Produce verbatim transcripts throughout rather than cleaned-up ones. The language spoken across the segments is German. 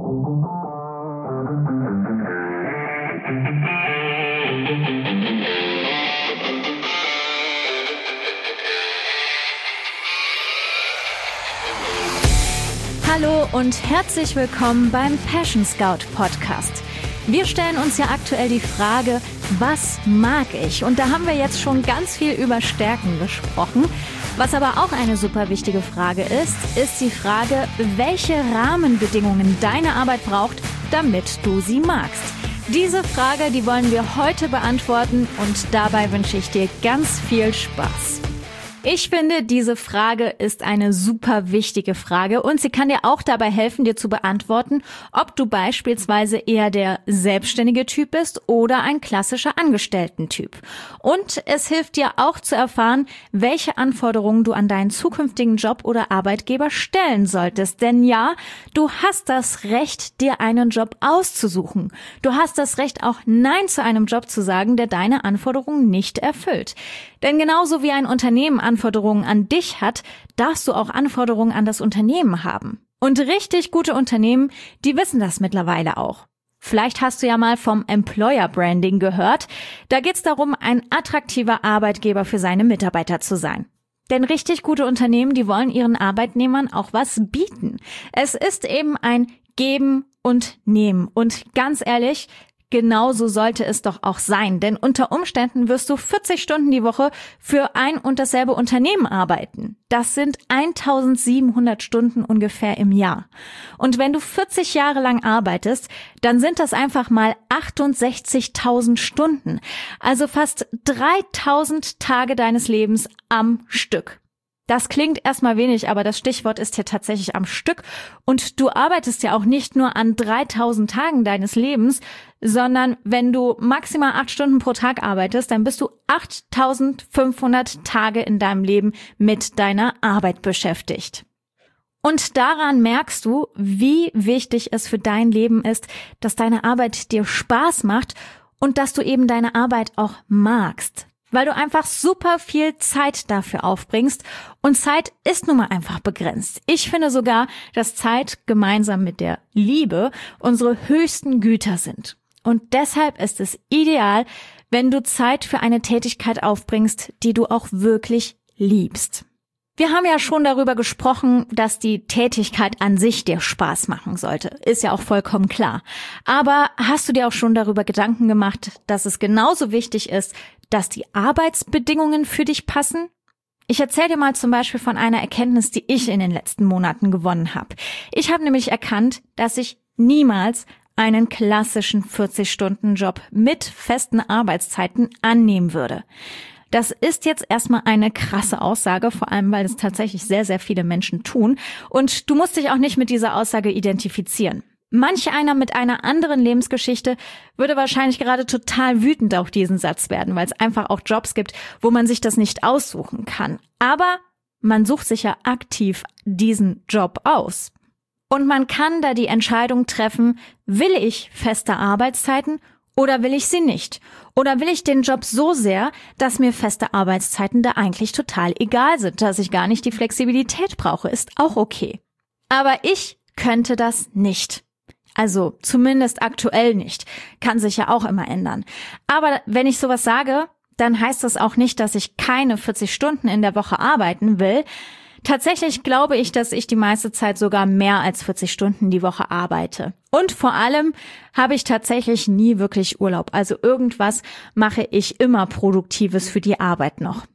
Hallo und herzlich willkommen beim Passion Scout Podcast. Wir stellen uns ja aktuell die Frage, was mag ich? Und da haben wir jetzt schon ganz viel über Stärken gesprochen. Was aber auch eine super wichtige Frage ist, ist die Frage, welche Rahmenbedingungen deine Arbeit braucht, damit du sie magst. Diese Frage, die wollen wir heute beantworten und dabei wünsche ich dir ganz viel Spaß. Ich finde, diese Frage ist eine super wichtige Frage und sie kann dir auch dabei helfen, dir zu beantworten, ob du beispielsweise eher der selbstständige Typ bist oder ein klassischer Angestellten-Typ. Und es hilft dir auch zu erfahren, welche Anforderungen du an deinen zukünftigen Job oder Arbeitgeber stellen solltest. Denn ja, du hast das Recht, dir einen Job auszusuchen. Du hast das Recht, auch Nein zu einem Job zu sagen, der deine Anforderungen nicht erfüllt. Denn genauso wie ein Unternehmen Anforderungen an dich hat, darfst du auch Anforderungen an das Unternehmen haben. Und richtig gute Unternehmen, die wissen das mittlerweile auch. Vielleicht hast du ja mal vom Employer Branding gehört. Da geht es darum, ein attraktiver Arbeitgeber für seine Mitarbeiter zu sein. Denn richtig gute Unternehmen, die wollen ihren Arbeitnehmern auch was bieten. Es ist eben ein Geben und Nehmen. Und ganz ehrlich, genauso sollte es doch auch sein, denn unter Umständen wirst du vierzig Stunden die Woche für ein und dasselbe Unternehmen arbeiten. Das sind eintausendsiebenhundert Stunden ungefähr im Jahr. Und wenn du vierzig Jahre lang arbeitest, dann sind das einfach mal achtundsechzigtausend Stunden, also fast dreitausend Tage deines Lebens am Stück. Das klingt erstmal wenig, aber das Stichwort ist hier tatsächlich am Stück. Und du arbeitest ja auch nicht nur an dreitausend Tagen deines Lebens, sondern wenn du maximal acht Stunden pro Tag arbeitest, dann bist du achttausendfünfhundert Tage in deinem Leben mit deiner Arbeit beschäftigt. Und daran merkst du, wie wichtig es für dein Leben ist, dass deine Arbeit dir Spaß macht und dass du eben deine Arbeit auch magst. Weil du einfach super viel Zeit dafür aufbringst und Zeit ist nun mal einfach begrenzt. Ich finde sogar, dass Zeit gemeinsam mit der Liebe unsere höchsten Güter sind. Und deshalb ist es ideal, wenn du Zeit für eine Tätigkeit aufbringst, die du auch wirklich liebst. Wir haben ja schon darüber gesprochen, dass die Tätigkeit an sich dir Spaß machen sollte. Ist ja auch vollkommen klar. Aber hast du dir auch schon darüber Gedanken gemacht, dass es genauso wichtig ist, dass die Arbeitsbedingungen für dich passen? Ich erzähle dir mal zum Beispiel von einer Erkenntnis, die ich in den letzten Monaten gewonnen habe. Ich habe nämlich erkannt, dass ich niemals einen klassischen vierzig-Stunden-Job mit festen Arbeitszeiten annehmen würde. Das ist jetzt erstmal eine krasse Aussage, vor allem, weil es tatsächlich sehr, sehr viele Menschen tun. Und du musst dich auch nicht mit dieser Aussage identifizieren. Manch einer mit einer anderen Lebensgeschichte würde wahrscheinlich gerade total wütend auf diesen Satz werden, weil es einfach auch Jobs gibt, wo man sich das nicht aussuchen kann. Aber man sucht sich ja aktiv diesen Job aus. Und man kann da die Entscheidung treffen, will ich feste Arbeitszeiten oder will ich sie nicht? Oder will ich den Job so sehr, dass mir feste Arbeitszeiten da eigentlich total egal sind, dass ich gar nicht die Flexibilität brauche, ist auch okay. Aber ich könnte das nicht. Also zumindest aktuell nicht. Kann sich ja auch immer ändern. Aber wenn ich sowas sage, dann heißt das auch nicht, dass ich keine vierzig Stunden in der Woche arbeiten will. Tatsächlich glaube ich, dass ich die meiste Zeit sogar mehr als vierzig Stunden die Woche arbeite. Und vor allem habe ich tatsächlich nie wirklich Urlaub. Also irgendwas mache ich immer Produktives für die Arbeit noch.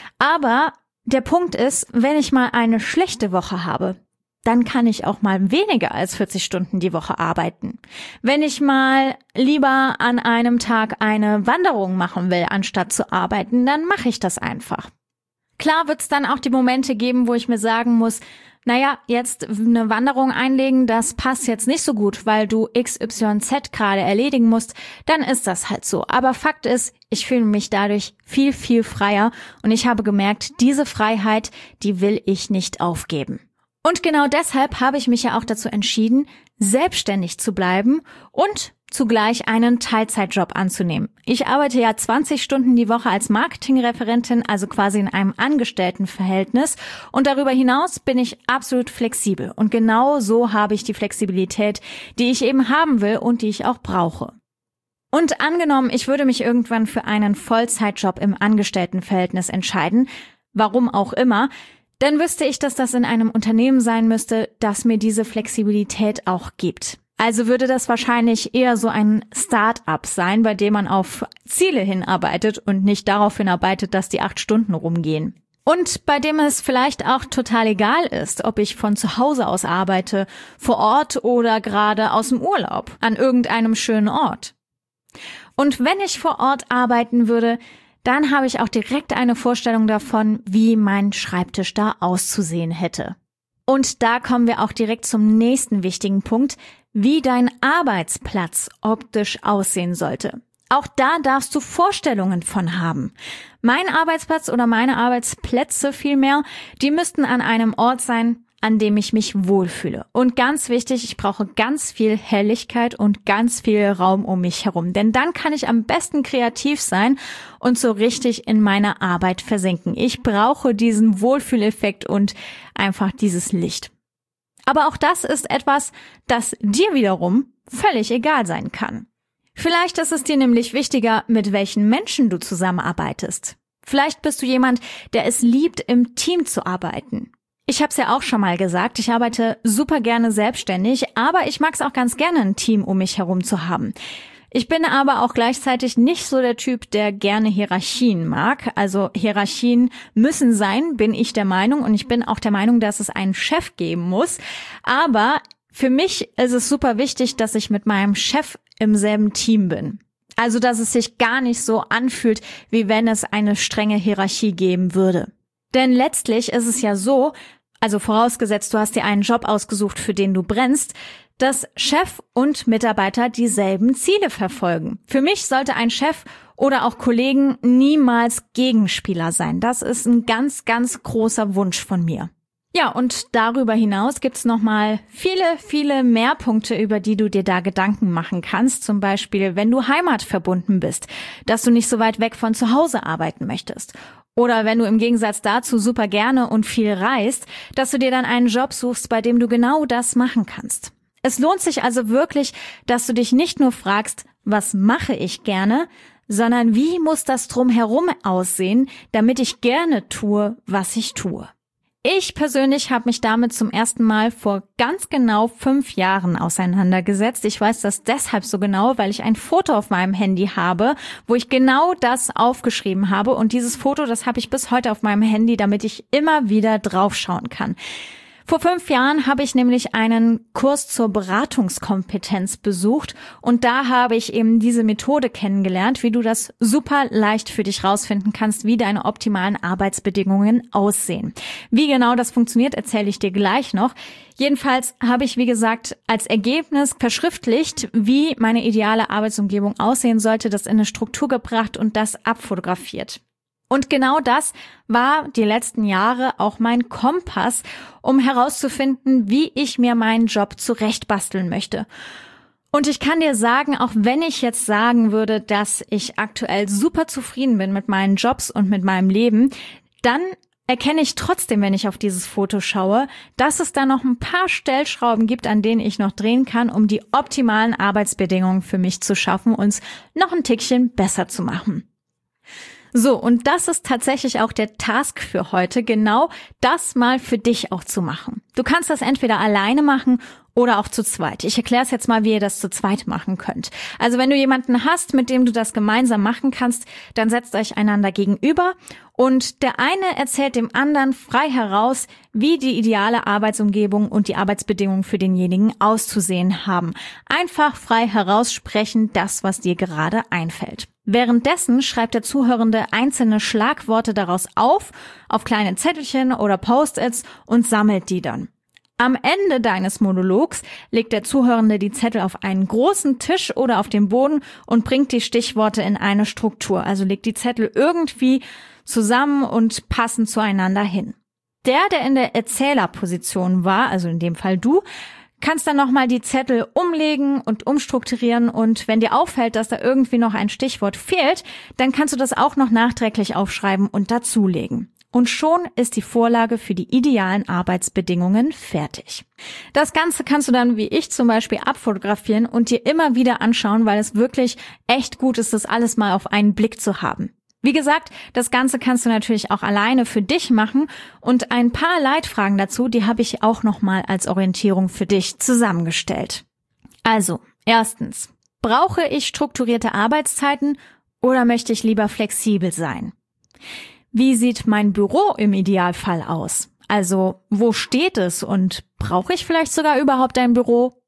Aber der Punkt ist, wenn ich mal eine schlechte Woche habe, dann kann ich auch mal weniger als vierzig Stunden die Woche arbeiten. Wenn ich mal lieber an einem Tag eine Wanderung machen will, anstatt zu arbeiten, dann mache ich das einfach. Klar wird es dann auch die Momente geben, wo ich mir sagen muss, naja, jetzt eine Wanderung einlegen, das passt jetzt nicht so gut, weil du X Y Z gerade erledigen musst, dann ist das halt so. Aber Fakt ist, ich fühle mich dadurch viel, viel freier und ich habe gemerkt, diese Freiheit, die will ich nicht aufgeben. Und genau deshalb habe ich mich ja auch dazu entschieden, selbstständig zu bleiben und zugleich einen Teilzeitjob anzunehmen. Ich arbeite ja zwanzig Stunden die Woche als Marketingreferentin, also quasi in einem Angestelltenverhältnis. Und darüber hinaus bin ich absolut flexibel. Und genau so habe ich die Flexibilität, die ich eben haben will und die ich auch brauche. Und angenommen, ich würde mich irgendwann für einen Vollzeitjob im Angestelltenverhältnis entscheiden, warum auch immer, dann wüsste ich, dass das in einem Unternehmen sein müsste, das mir diese Flexibilität auch gibt. Also würde das wahrscheinlich eher so ein Start-up sein, bei dem man auf Ziele hinarbeitet und nicht darauf hinarbeitet, dass die acht Stunden rumgehen. Und bei dem es vielleicht auch total egal ist, ob ich von zu Hause aus arbeite, vor Ort oder gerade aus dem Urlaub, an irgendeinem schönen Ort. Und wenn ich vor Ort arbeiten würde, dann habe ich auch direkt eine Vorstellung davon, wie mein Schreibtisch da auszusehen hätte. Und da kommen wir auch direkt zum nächsten wichtigen Punkt, wie dein Arbeitsplatz optisch aussehen sollte. Auch da darfst du Vorstellungen von haben. Mein Arbeitsplatz oder meine Arbeitsplätze vielmehr, die müssten an einem Ort sein, an dem ich mich wohlfühle. Und ganz wichtig, ich brauche ganz viel Helligkeit und ganz viel Raum um mich herum. Denn dann kann ich am besten kreativ sein und so richtig in meine Arbeit versinken. Ich brauche diesen Wohlfühleffekt und einfach dieses Licht. Aber auch das ist etwas, das dir wiederum völlig egal sein kann. Vielleicht ist es dir nämlich wichtiger, mit welchen Menschen du zusammenarbeitest. Vielleicht bist du jemand, der es liebt, im Team zu arbeiten. Ich habe es ja auch schon mal gesagt, ich arbeite super gerne selbstständig, aber ich mag es auch ganz gerne, ein Team um mich herum zu haben. Ich bin aber auch gleichzeitig nicht so der Typ, der gerne Hierarchien mag. Also Hierarchien müssen sein, bin ich der Meinung. Und ich bin auch der Meinung, dass es einen Chef geben muss. Aber für mich ist es super wichtig, dass ich mit meinem Chef im selben Team bin. Also dass es sich gar nicht so anfühlt, wie wenn es eine strenge Hierarchie geben würde. Denn letztlich ist es ja so, also vorausgesetzt, du hast dir einen Job ausgesucht, für den du brennst, dass Chef und Mitarbeiter dieselben Ziele verfolgen. Für mich sollte ein Chef oder auch Kollegen niemals Gegenspieler sein. Das ist ein ganz, ganz großer Wunsch von mir. Ja, und darüber hinaus gibt's nochmal viele, viele mehr Punkte, über die du dir da Gedanken machen kannst. Zum Beispiel, wenn du heimatverbunden bist, dass du nicht so weit weg von zu Hause arbeiten möchtest. Oder wenn du im Gegensatz dazu super gerne und viel reist, dass du dir dann einen Job suchst, bei dem du genau das machen kannst. Es lohnt sich also wirklich, dass du dich nicht nur fragst, was mache ich gerne, sondern wie muss das drumherum aussehen, damit ich gerne tue, was ich tue. Ich persönlich habe mich damit zum ersten Mal vor ganz genau fünf Jahren auseinandergesetzt. Ich weiß das deshalb so genau, weil ich ein Foto auf meinem Handy habe, wo ich genau das aufgeschrieben habe. Und dieses Foto, das habe ich bis heute auf meinem Handy, damit ich immer wieder draufschauen kann. Vor fünf Jahren habe ich nämlich einen Kurs zur Beratungskompetenz besucht und da habe ich eben diese Methode kennengelernt, wie du das super leicht für dich rausfinden kannst, wie deine optimalen Arbeitsbedingungen aussehen. Wie genau das funktioniert, erzähle ich dir gleich noch. Jedenfalls habe ich, wie gesagt, als Ergebnis verschriftlicht, wie meine ideale Arbeitsumgebung aussehen sollte, das in eine Struktur gebracht und das abfotografiert. Und genau das war die letzten Jahre auch mein Kompass, um herauszufinden, wie ich mir meinen Job zurechtbasteln möchte. Und ich kann dir sagen, auch wenn ich jetzt sagen würde, dass ich aktuell super zufrieden bin mit meinen Jobs und mit meinem Leben, dann erkenne ich trotzdem, wenn ich auf dieses Foto schaue, dass es da noch ein paar Stellschrauben gibt, an denen ich noch drehen kann, um die optimalen Arbeitsbedingungen für mich zu schaffen und es noch ein Tickchen besser zu machen. So, und das ist tatsächlich auch der Task für heute, genau das mal für dich auch zu machen. Du kannst das entweder alleine machen oder auch zu zweit. Ich erkläre es jetzt mal, wie ihr das zu zweit machen könnt. Also wenn du jemanden hast, mit dem du das gemeinsam machen kannst, dann setzt euch einander gegenüber und der eine erzählt dem anderen frei heraus, wie die ideale Arbeitsumgebung und die Arbeitsbedingungen für denjenigen auszusehen haben. Einfach frei heraussprechen, das, was dir gerade einfällt. Währenddessen schreibt der Zuhörende einzelne Schlagworte daraus auf, auf kleine Zettelchen oder Post-its und sammelt die dann. Am Ende deines Monologs legt der Zuhörende die Zettel auf einen großen Tisch oder auf den Boden und bringt die Stichworte in eine Struktur. Also legt die Zettel irgendwie zusammen und passend zueinander hin. Der, der in der Erzählerposition war, also in dem Fall du, kannst dann nochmal die Zettel umlegen und umstrukturieren und wenn dir auffällt, dass da irgendwie noch ein Stichwort fehlt, dann kannst du das auch noch nachträglich aufschreiben und dazulegen. Und schon ist die Vorlage für die idealen Arbeitsbedingungen fertig. Das Ganze kannst du dann, wie ich zum Beispiel, abfotografieren und dir immer wieder anschauen, weil es wirklich echt gut ist, das alles mal auf einen Blick zu haben. Wie gesagt, das Ganze kannst du natürlich auch alleine für dich machen und ein paar Leitfragen dazu, die habe ich auch nochmal als Orientierung für dich zusammengestellt. Also, erstens, brauche ich strukturierte Arbeitszeiten oder möchte ich lieber flexibel sein? Wie sieht mein Büro im Idealfall aus? Also, wo steht es und brauche ich vielleicht sogar überhaupt ein Büro?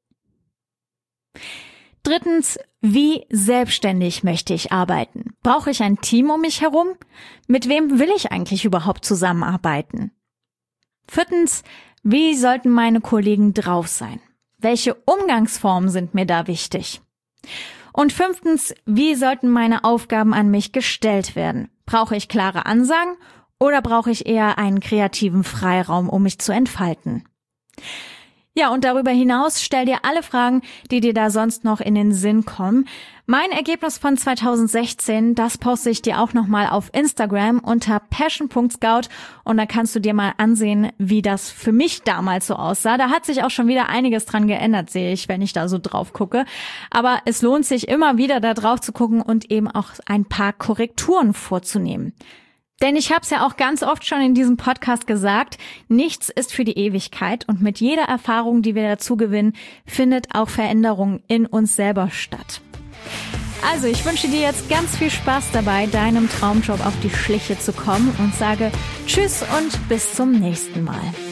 Drittens, wie selbstständig möchte ich arbeiten? Brauche ich ein Team um mich herum? Mit wem will ich eigentlich überhaupt zusammenarbeiten? Viertens, wie sollten meine Kollegen drauf sein? Welche Umgangsformen sind mir da wichtig? Und fünftens, wie sollten meine Aufgaben an mich gestellt werden? Brauche ich klare Ansagen oder brauche ich eher einen kreativen Freiraum, um mich zu entfalten? Ja, und darüber hinaus stell dir alle Fragen, die dir da sonst noch in den Sinn kommen. Mein Ergebnis von zweitausendsechzehn, das poste ich dir auch nochmal auf Instagram unter passion punkt scout und da kannst du dir mal ansehen, wie das für mich damals so aussah. Da hat sich auch schon wieder einiges dran geändert, sehe ich, wenn ich da so drauf gucke. Aber es lohnt sich immer wieder da drauf zu gucken und eben auch ein paar Korrekturen vorzunehmen. Denn ich habe es ja auch ganz oft schon in diesem Podcast gesagt, nichts ist für die Ewigkeit und mit jeder Erfahrung, die wir dazu gewinnen, findet auch Veränderung in uns selber statt. Also ich wünsche dir jetzt ganz viel Spaß dabei, deinem Traumjob auf die Schliche zu kommen und sage Tschüss und bis zum nächsten Mal.